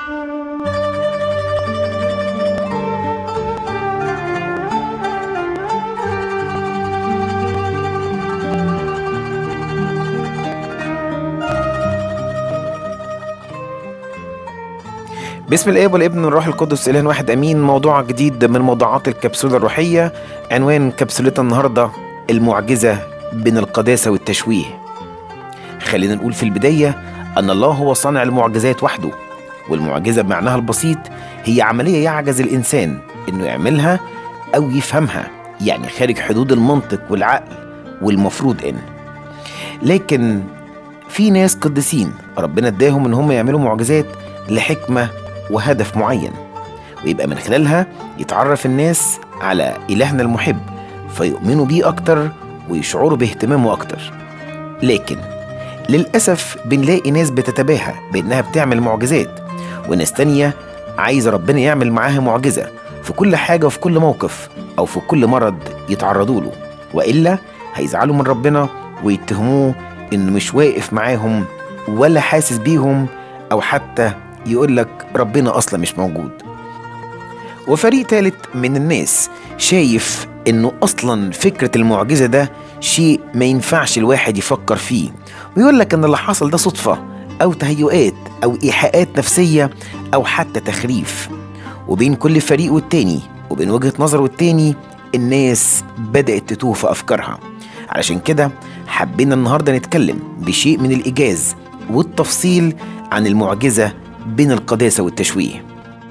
باسم الاب والابن والروح القدس اله واحد امين. موضوع جديد من موضوعات الكبسولة الروحية. عنوان كبسولتنا النهاردة: المعجزة بين القداسة والتشويه. خلينا نقول في البداية ان الله هو صانع المعجزات وحده، والمعجزة بمعناها البسيط هي عملية يعجز الانسان انه يعملها او يفهمها، يعني خارج حدود المنطق والعقل والمفروض لكن في ناس قديسين ربنا اداهم ان هم يعملوا معجزات لحكمة وهدف معين، ويبقى من خلالها يتعرف الناس على إلهنا المحب فيؤمنوا بيه أكتر ويشعروا باهتمامه أكتر. لكن للأسف بنلاقي ناس بتتباهى بأنها بتعمل معجزات، وناس تانية عايزة ربنا يعمل معاها معجزة في كل حاجة وفي كل موقف أو في كل مرض يتعرضوا له، وإلا هيزعلوا من ربنا ويتهموه إنه مش واقف معاهم ولا حاسس بيهم، أو حتى يقولك ربنا أصلا مش موجود. وفريق ثالث من الناس شايف إنه أصلا فكرة المعجزة ده شيء ما ينفعش الواحد يفكر فيه، ويقولك إن اللي حصل ده صدفة أو تهيؤات أو إيحاءات نفسية أو حتى تخريف. وبين كل فريق والتاني وبين وجهة نظر والتاني الناس بدأت تتوه في أفكارها. علشان كده حبينا النهاردة نتكلم بشيء من الإيجاز والتفصيل عن المعجزة بين القداسة والتشويه.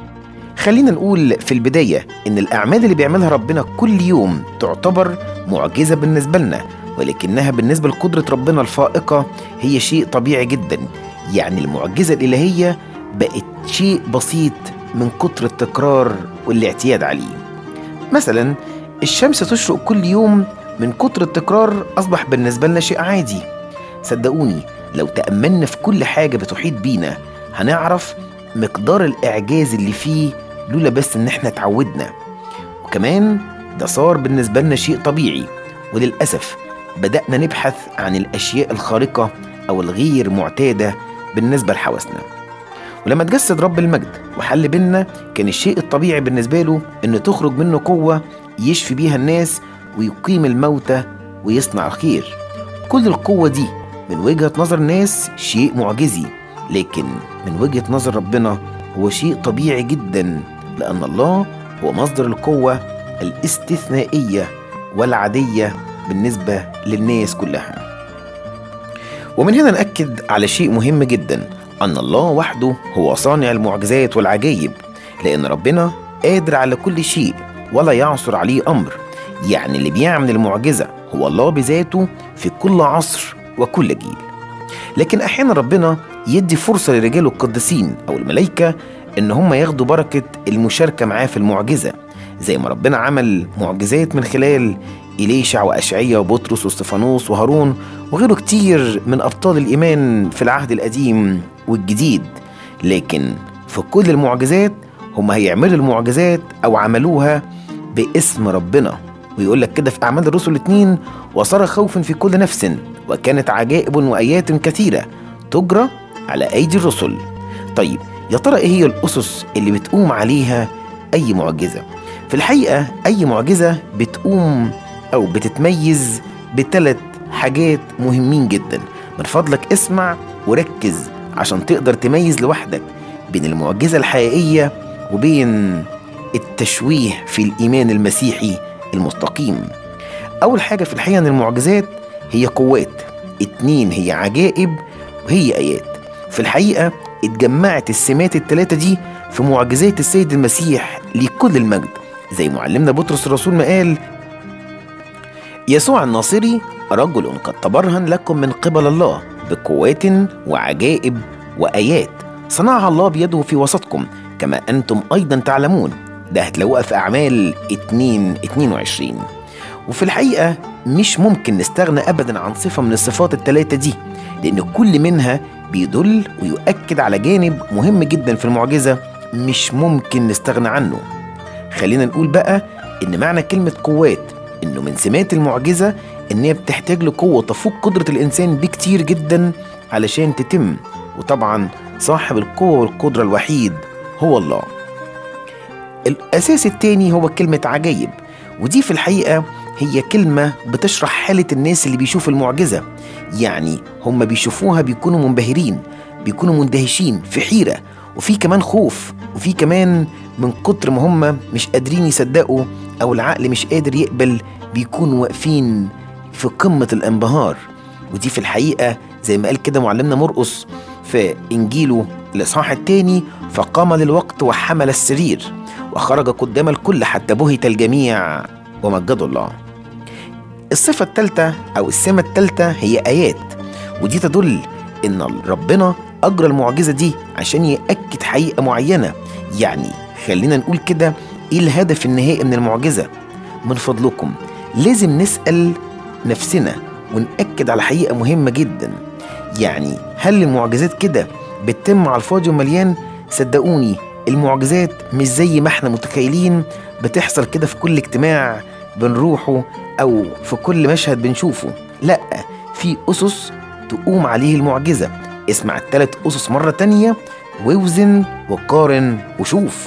خلينا نقول في البداية إن الأعمال اللي بيعملها ربنا كل يوم تعتبر معجزة بالنسبة لنا، ولكنها بالنسبة لقدرة ربنا الفائقة هي شيء طبيعي جدا. يعني المعجزة الإلهية بقت شيء بسيط من كتر التكرار والاعتياد عليه. مثلا الشمس تشرق كل يوم، من كتر التكرار أصبح بالنسبة لنا شيء عادي. صدقوني لو تأملنا في كل حاجة بتحيط بينا هنعرف مقدار الإعجاز اللي فيه لولا بس إن احنا اتعودنا. وكمان ده صار بالنسبة لنا شيء طبيعي، وللأسف بدأنا نبحث عن الأشياء الخارقة أو الغير معتادة بالنسبة لحواسنا. ولما تجسد رب المجد وحل بينا كان الشيء الطبيعي بالنسبة له إن تخرج منه قوة يشفي بيها الناس ويقيم الموتى ويصنع الخير. كل القوة دي من وجهة نظر الناس شيء معجزي، لكن من وجهة نظر ربنا هو شيء طبيعي جدا، لأن الله هو مصدر القوة الاستثنائية والعادية بالنسبة للناس كلها. ومن هنا نأكد على شيء مهم جدا، أن الله وحده هو صانع المعجزات والعجائب، لأن ربنا قادر على كل شيء ولا يعصر عليه أمر. يعني اللي بيعمل المعجزة هو الله بذاته في كل عصر وكل جيل. لكن أحيانا ربنا يدي فرصة لرجاله القديسين أو الملائكة إن هم ياخدوا بركة المشاركة معاه في المعجزة، زي ما ربنا عمل معجزات من خلال إليشع وأشعيا وبطرس واستفانوس وهارون وغيره كتير من أبطال الإيمان في العهد القديم والجديد. لكن في كل المعجزات هم هيعملوا المعجزات أو عملوها باسم ربنا. ويقول لك كده في أعمال الرسل 2: وصار خوف في كل نفس وكانت عجائب وآيات كثيرة تجرى على أيدي الرسل. طيب يا ترى إيه هي الأسس اللي بتقوم عليها أي معجزة؟ في الحقيقة أي معجزة بتقوم أو بتتميز بثلاث حاجات مهمين جدا. من فضلك اسمع وركز عشان تقدر تميز لوحدك بين المعجزة الحقيقية وبين التشويه في الإيمان المسيحي المستقيم. أول حاجة في الحقيقة أن المعجزات هي قوات، 2 هي عجائب وهي آيات. في الحقيقة اتجمعت السمات الثلاثة دي في معجزات السيد المسيح لكل المجد، زي معلمنا بطرس الرسول ما قال: يسوع الناصري رجل قد تبرهن لكم من قبل الله بقوات وعجائب وآيات صنعها الله بيده في وسطكم كما أنتم أيضا تعلمون. ده هتلاقوها في أعمال 2:22. وفي الحقيقة مش ممكن نستغنى أبدا عن صفة من الصفات الثلاثة دي، لأن كل منها بيدل ويؤكد على جانب مهم جدا في المعجزة مش ممكن نستغنى عنه. خلينا نقول بقى إن معنى كلمة قوات إنه من سمات المعجزة إنها بتحتاج لقوة تفوق قدرة الإنسان بكتير جدا علشان تتم. وطبعا صاحب القوة والقدرة الوحيد هو الله. الأساس التاني هو كلمة عجائب، ودي في الحقيقة هي كلمة بتشرح حالة الناس اللي بيشوفوا المعجزة. يعني هم بيشوفوها بيكونوا منبهرين، بيكونوا مندهشين، في حيرة، وفي كمان خوف، وفي كمان من كتر ما هم مش قادرين يصدقوا أو العقل مش قادر يقبل، بيكونوا واقفين في قمة الانبهار. ودي في الحقيقة زي ما قال كده معلمنا مرقس في إنجيله الإصحاح الثاني: فقام للوقت وحمل السرير وخرج قدام الكل حتى بهت الجميع ومجدوا الله. الصفة الثالثة أو السمة الثالثة هي آيات، ودي تدل إن ربنا أجرى المعجزة دي عشان يأكد حقيقة معينة. يعني خلينا نقول كده، إيه الهدف النهائي من المعجزة؟ من فضلكم لازم نسأل نفسنا ونأكد على حقيقة مهمة جدا. يعني هل المعجزات كده بتتم على الفاضي ومليان؟ صدقوني المعجزات مش زي ما احنا متخيلين بتحصل كده في كل اجتماع بنروحه أو في كل مشهد بنشوفه. لأ، في أسس تقوم عليه المعجزة. اسمع ال3 أسس مرة تانية ووزن وقارن وشوف.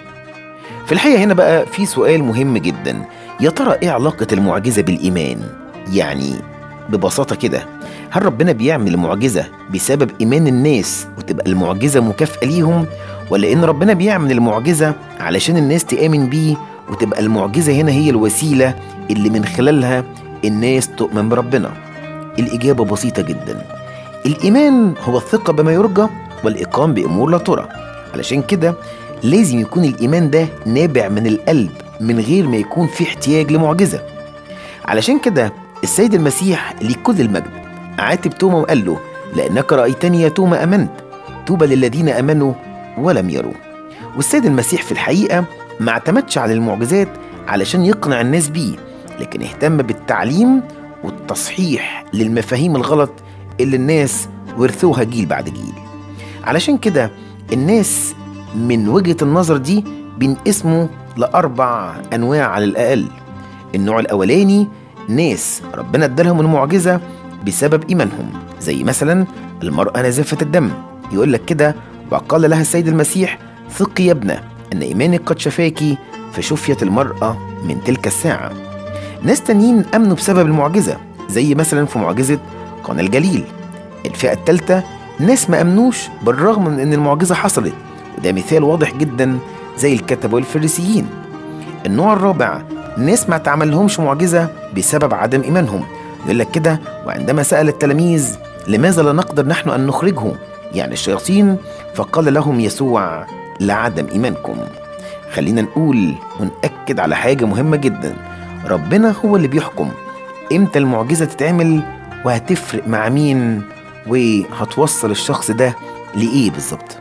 في الحقيقة هنا بقى في سؤال مهم جدا: يا ترى ايه علاقة المعجزة بالإيمان؟ يعني ببساطة كده، هل ربنا بيعمل المعجزة بسبب إيمان الناس وتبقى المعجزة مكافأة ليهم، ولا إن ربنا بيعمل المعجزة علشان الناس تآمن بيه وتبقى المعجزة هنا هي الوسيلة اللي من خلالها الناس تؤمن بربنا؟ الإجابة بسيطة جدا: الإيمان هو الثقة بما يرجى والإقام بأمور لا ترى. علشان كده لازم يكون الإيمان ده نابع من القلب من غير ما يكون في احتياج لمعجزة. علشان كده السيد المسيح لكل المجد عاتب توما وقال له: لأنك رأيتني يا توما أمنت، طوبى للذين آمنوا ولم يروا. والسيد المسيح في الحقيقة ما اعتمدش على المعجزات علشان يقنع الناس بيه، لكن اهتم بالتعليم والتصحيح للمفاهيم الغلط اللي الناس ورثوها جيل بعد جيل. علشان كده الناس من وجهة النظر دي بنقسمه ل4 أنواع على الأقل. النوع الأولاني ناس ربنا ادالهم المعجزة بسبب إيمانهم، زي مثلا المرأة نازفة الدم. يقول لك كده: وقال لها السيد المسيح: ثقي يا ابنة أن إيمانك قد شفاكي، فشفيت المرأة من تلك الساعة. ناس تانيين أمنوا بسبب المعجزة، زي مثلا في معجزة قانا الجليل. الفئة الثالثة ناس ما أمنوش بالرغم من أن المعجزة حصلت، وده مثال واضح جدا زي الكتبة والفريسيين. النوع الرابع ناس ما تعملهمش معجزة بسبب عدم إيمانهم. يقول لك كده: وعندما سأل التلاميذ: لماذا لا نقدر نحن أن نخرجه، يعني الشياطين؟ فقال لهم يسوع: لعدم إيمانكم. خلينا نقول ونأكد على حاجة مهمة جدا: ربنا هو اللي بيحكم إمتى المعجزة تتعمل، وهتفرق مع مين، وهتوصل الشخص ده لإيه بالظبط.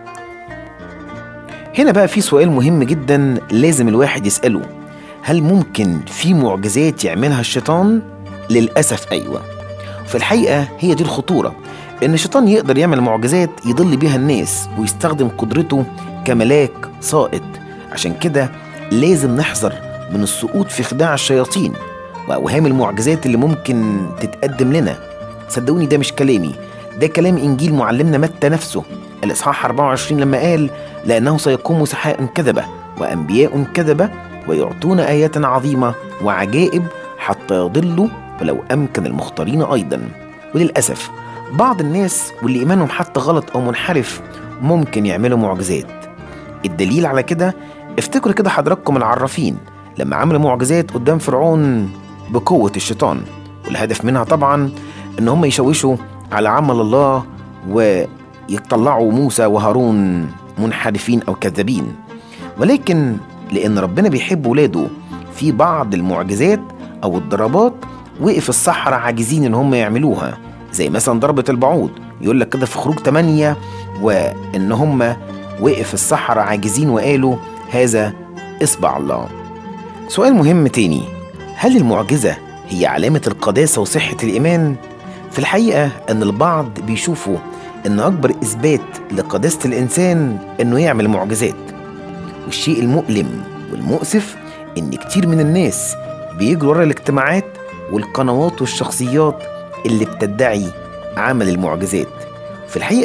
هنا بقى في سؤال مهم جدا لازم الواحد يسأله: هل ممكن في معجزات يعملها الشيطان؟ للأسف أيوة. في الحقيقة هي دي الخطورة، إن الشيطان يقدر يعمل معجزات يضل بيها الناس ويستخدم قدرته كملاك سائط. عشان كده لازم نحذر من السقوط في خداع الشياطين وأوهام المعجزات اللي ممكن تتقدم لنا. صدقوني ده مش كلامي، ده كلام إنجيل معلمنا متى نفسه الإصحاح 24 لما قال: لأنه سيقوم سحاء كذبة وأنبياء كذبة ويعطون آيات عظيمة وعجائب حتى يضلوا ولو أمكن المختارين أيضا. وللأسف بعض الناس واللي إيمانهم حتى غلط أو منحرف ممكن يعملوا معجزات. الدليل على كده افتكروا كده حضراتكم العرافين لما عملوا معجزات قدام فرعون بقوة الشيطان، والهدف منها طبعا إن هم يشوشوا على عمل الله ويطلعوا موسى وهارون منحرفين أو كذابين. ولكن لأن ربنا بيحب ولاده، في بعض المعجزات أو الضربات وقف السحرة عاجزين إن هم يعملوها، زي مثلا ضربة البعوض. يقول لك كده في خروج 8 وإن هم وقف السحرة عاجزين وقالوا: هذا إصبع الله. سؤال مهم تاني: هل المعجزة هي علامة القداسة وصحة الإيمان؟ في الحقيقة أن البعض بيشوفوا أن أكبر إثبات لقداسة الإنسان أنه يعمل معجزات. والشيء المؤلم والمؤسف إن كتير من الناس بيجروا ورا الاجتماعات والقنوات والشخصيات اللي بتدعي عمل المعجزات. في الحقيقة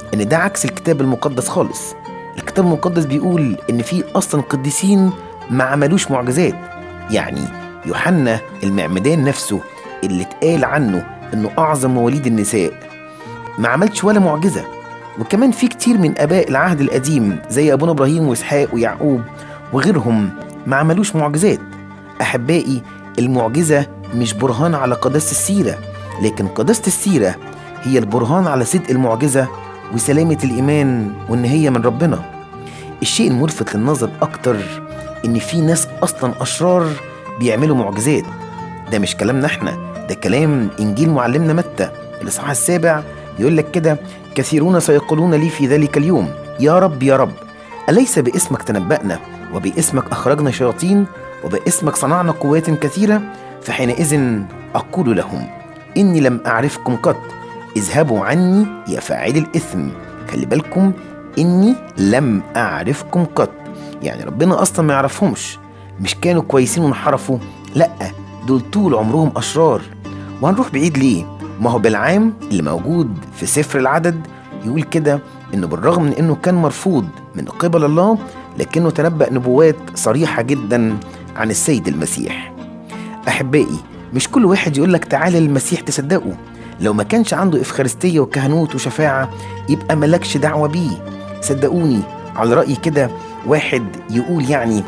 إن ده عكس الكتاب المقدس خالص. الكتاب المقدس بيقول إن في أصلا قديسين ما عملوش معجزات. يعني يوحنا المعمدان نفسه اللي اتقال عنه إنه أعظم مواليد النساء ما عملش ولا معجزة. وكمان في كتير من آباء العهد القديم زي أبونا إبراهيم وإسحاق ويعقوب وغيرهم ما عملوش معجزات. أحبائي، المعجزة مش برهان على قداسة السيرة، لكن قداسة السيرة هي البرهان على صدق المعجزة وسلامة الإيمان وإن هي من ربنا. الشيء الملفت للنظر أكتر إن في ناس أصلا أشرار بيعملوا معجزات. ده مش كلامنا احنا، ده كلام إنجيل معلمنا متى الإصحاح 7. يقول لك كده: كثيرون سيقولون لي في ذلك اليوم يا رب يا رب، أليس باسمك تنبأنا وباسمك أخرجنا شياطين وباسمك صنعنا قوات كثيرة؟ فحينئذ أقول لهم إني لم أعرفكم قط، اذهبوا عني يا فاعلي الإثم. خلي بالكم، إني لم أعرفكم قط، يعني ربنا أصلا ما يعرفهمش. مش كانوا كويسين وانحرفوا، لأ، دول طول عمرهم أشرار. وهنروح بعيد ليه؟ ما هو بالعام اللي موجود في سفر العدد يقول كده إنه بالرغم من إنه كان مرفوض من قبل الله، لكنه تنبأ نبوات صريحة جدا عن السيد المسيح. أحبائي، مش كل واحد يقول لك تعالى للمسيح تصدقه. لو ما كانش عنده إفخارستية وكهنوت وشفاعة يبقى ملكش دعوة بيه. صدقوني، على رأي كده واحد يقول يعني: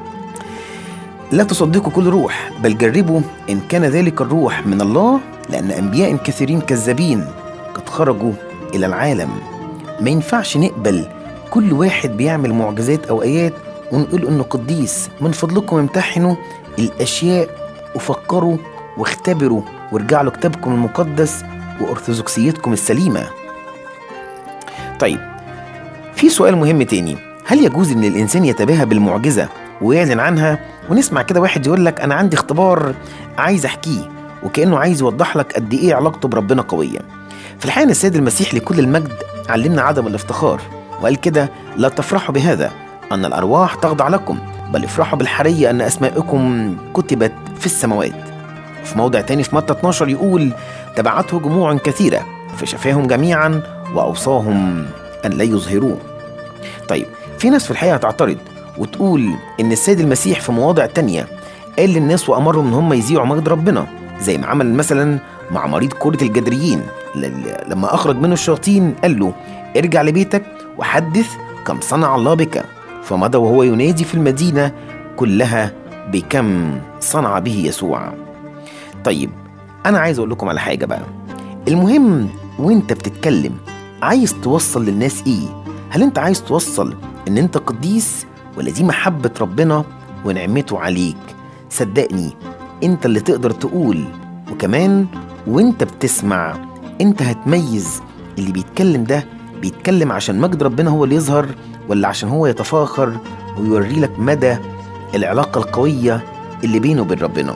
لا تصدقوا كل روح، بل جربوا إن كان ذلك الروح من الله، لأن أنبياء كثيرين كذابين قد خرجوا إلى العالم. ما ينفعش نقبل كل واحد بيعمل معجزات أو آيات ونقول إنه قديس. من فضلكم امتحنوا الأشياء وفكروا واختبروا وارجعوا لكتابكم المقدس وأرثوذكسيتكم السليمة. طيب، في سؤال مهم تاني: هل يجوز إن الإنسان يتباهى بالمعجزة ويعلن عنها؟ ونسمع كده واحد يقول لك: أنا عندي اختبار عايز أحكيه، وكأنه عايز يوضح لك قد إيه علاقته بربنا قوية. في الحقيقة السيد المسيح لكل المجد علمنا عدم الافتخار، وقال كده: لا تفرحوا بهذا أن الأرواح تخضع لكم، بل افرحوا بالحرية أن أسماءكم كتبت في السماوات. في موضع تاني في متى 12 يقول: تبعته جموع كثيرة فشفاهم جميعا وأوصاهم أن لا يظهروه. طيب، في ناس في الحقيقة هتعترض وتقول إن السيد المسيح في مواضع تانية قال للناس وأمرهم إن هم يذيعوا مجد ربنا، زي ما عمل مثلا مع مريض كرة الجدريين لما أخرج منه الشياطين قال له: ارجع لبيتك وحدث كم صنع الله بك. فمضى وهو ينادي في المدينة كلها بكم صنع به يسوع. طيب، أنا عايز أقول لكم على حاجة بقى. المهم وانت بتتكلم عايز توصل للناس إيه؟ هل انت عايز توصل إن انت قديس، ولا دي محبة ربنا ونعمته عليك؟ صدقني، انت اللي تقدر تقول. وكمان وانت بتسمع انت هتميز اللي بيتكلم ده بيتكلم عشان مجد ربنا هو اللي يظهر، ولا عشان هو يتفاخر ويوري لك مدى العلاقة القوية اللي بينه وبين ربنا.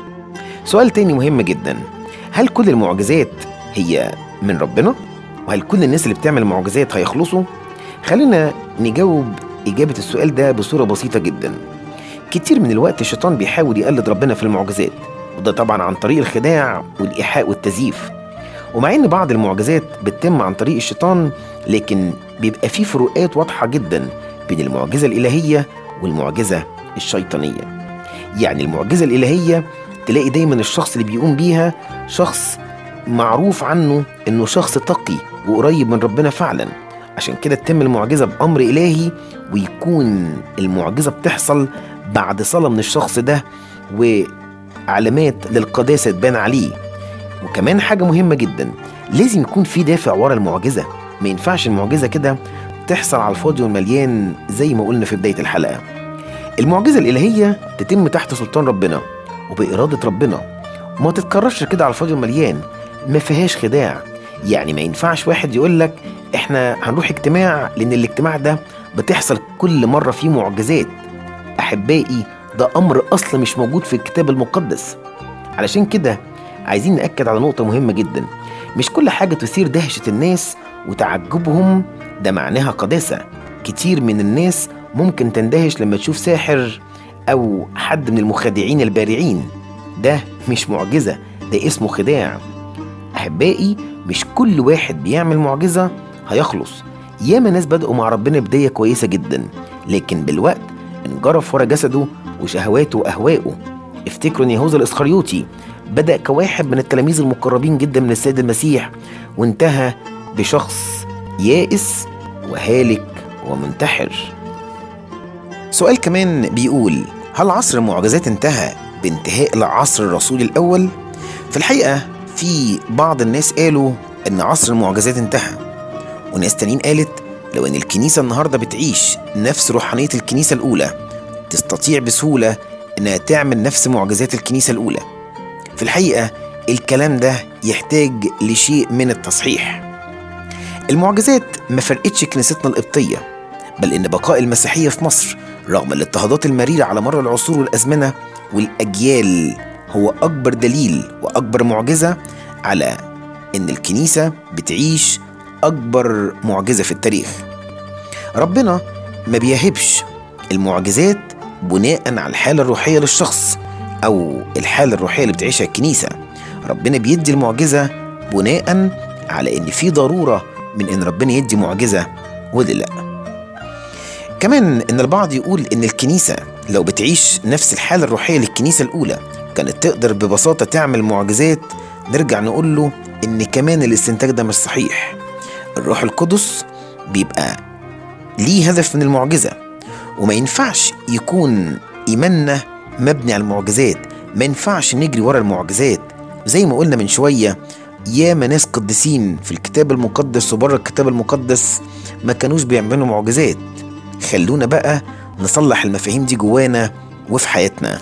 سؤال تاني مهم جدا: هل كل المعجزات هي من ربنا؟ وهل كل الناس اللي بتعمل معجزات هيخلصوا؟ خلينا نجاوب إجابة السؤال ده بصورة بسيطة جدا. كتير من الوقت الشيطان بيحاول يقلد ربنا في المعجزات، وده طبعا عن طريق الخداع والإيحاء والتزييف. ومع إن بعض المعجزات بتتم عن طريق الشيطان، لكن بيبقى فيه فروقات واضحة جدا بين المعجزة الإلهية والمعجزة الشيطانية. يعني المعجزة الإلهية تلاقي دايما الشخص اللي بيقوم بيها شخص معروف عنه إنه شخص تقي وقريب من ربنا فعلا، عشان كده تتم المعجزة بأمر إلهي، ويكون المعجزة بتحصل بعد صلاة من الشخص ده وعلامات للقداسة تبان عليه. وكمان حاجة مهمة جدا، لازم يكون في دافع ورا المعجزة. ما ينفعش المعجزة كده تحصل على الفاضي والمليان زي ما قلنا في بداية الحلقة. المعجزة الإلهية تتم تحت سلطان ربنا وبإرادة ربنا، وما تتكررش كده على الفاضي والمليان، ما فيهاش خداع. يعني ما ينفعش واحد يقول لك احنا هنروح اجتماع لأن الاجتماع ده بتحصل كل مرة فيه معجزات. أحبائي، ده أمر أصلا مش موجود في الكتاب المقدس. علشان كده عايزين نأكد على نقطة مهمة جدا: مش كل حاجة تثير دهشة الناس وتعجبهم ده معناها قداسة. كتير من الناس ممكن تندهش لما تشوف ساحر أو حد من المخادعين البارعين، ده مش معجزة، ده اسمه خداع. أحبائي، مش كل واحد بيعمل معجزة هيخلص. ياما ناس بدأوا مع ربنا بداية كويسة جدا، لكن بالوقت انجرف ورا جسده وشهواته وأهواءه. افتكروا ان يهوذا الإسخريوطي بدأ كواحد من التلاميذ المقربين جدا من السيد المسيح، وانتهى بشخص يائس وهالك ومنتحر. سؤال كمان بيقول: هل عصر المعجزات انتهى بانتهاء العصر الرسولي الأول؟ في الحقيقة في بعض الناس قالوا ان عصر المعجزات انتهى، وناس تانيين قالت لو ان الكنيسة النهاردة بتعيش نفس روحانية الكنيسة الأولى تستطيع بسهولة انها تعمل نفس معجزات الكنيسة الأولى. في الحقيقة الكلام ده يحتاج لشيء من التصحيح. المعجزات ما فرقتش كنيستنا القبطية، بل إن بقاء المسيحية في مصر رغم الاضطهادات المريرة على مر العصور والأزمنة والأجيال هو أكبر دليل وأكبر معجزة على إن الكنيسة بتعيش أكبر معجزة في التاريخ. ربنا ما بيهبش المعجزات بناء على الحالة الروحية للشخص أو الحالة الروحية اللي بتعيشها الكنيسة. ربنا بيدي المعجزة بناء على إن في ضرورة من إن ربنا يدي معجزة ولا لأ. كمان إن البعض يقول إن الكنيسة لو بتعيش نفس الحالة الروحية للكنيسة الأولى كانت تقدر ببساطة تعمل معجزات. نرجع نقول له إن كمان الاستنتاج ده مش صحيح. الروح القدس بيبقى ليه هدف من المعجزة، وما ينفعش يكون إيماننا مبني على المعجزات. ما ينفعش نجري ورا المعجزات. زي ما قلنا من شوية، ياما ناس قديسين في الكتاب المقدس وبره الكتاب المقدس ما كانوش بيعملوا معجزات. خلونا بقى نصلح المفاهيم دي جوانا وفي حياتنا.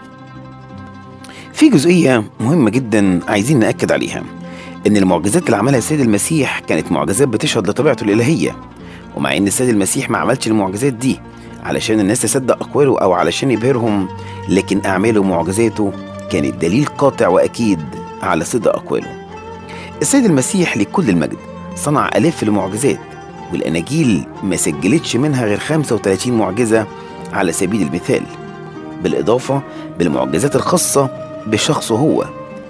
في جزئية مهمة جدا عايزين نأكد عليها، إن المعجزات اللي عملها السيد المسيح كانت معجزات بتشهد لطبيعته الإلهية. ومع إن السيد المسيح ما عملش المعجزات دي علشان الناس تصدق أقواله أو علشان يبهرهم، لكن أعماله ومعجزاته كانت دليل قاطع وأكيد على صدق أقواله. السيد المسيح لكل المجد صنع آلاف المعجزات، والأناجيل ما سجلتش منها غير 35 معجزة على سبيل المثال، بالإضافة بالمعجزات الخاصة بشخصه هو،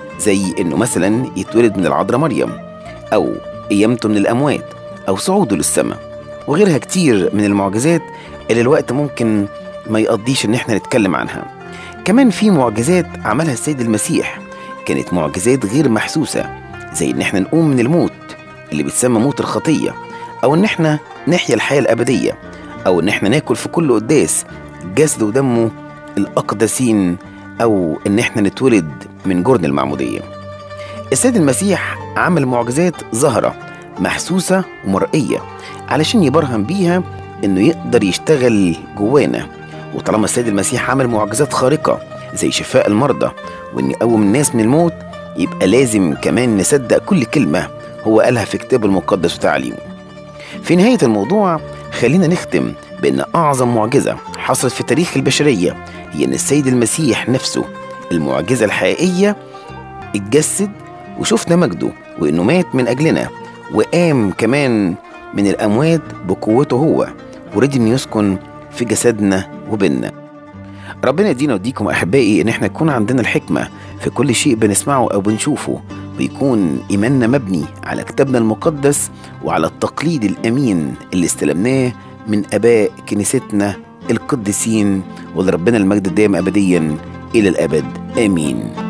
زي إنه مثلا يتولد من العذراء مريم، أو قيامته من الأموات، أو صعوده للسماء، وغيرها كتير من المعجزات اللي الوقت ممكن ما يقضيش إن احنا نتكلم عنها. كمان في معجزات عملها السيد المسيح كانت معجزات غير محسوسة، زي إن احنا نقوم من الموت اللي بيتسمى موت الخطية، أو إن احنا نحيا الحياة الأبدية، أو إن احنا ناكل في كل قداس جسد ودمه الأقدسين، أو إن احنا نتولد من جرن المعمودية. السيد المسيح عمل معجزات ظاهرة محسوسة ومرئية علشان يبرهن بيها إنه يقدر يشتغل جوانا. وطالما السيد المسيح عمل معجزات خارقة زي شفاء المرضى وإن يقوم الناس من الموت، يبقى لازم كمان نصدق كل كلمة هو قالها في كتابه المقدس وتعليمه. في نهاية الموضوع خلينا نختم بأن أعظم معجزة حصلت في تاريخ البشرية هي أن السيد المسيح نفسه، المعجزة الحقيقية، اتجسد وشفنا مجده، وإنه مات من أجلنا وقام كمان من الأموات بقوته هو، ورضي إنه يسكن في جسدنا وبيننا. ربنا يدينا ويديكم أحبائي إن احنا يكون عندنا الحكمة في كل شيء بنسمعه أو بنشوفه، ويكون إيماننا مبني على كتابنا المقدس وعلى التقليد الأمين اللي استلمناه من آباء كنيستنا القديسين، ولربنا المجد الدائم أبديا إلى الأبد. آمين.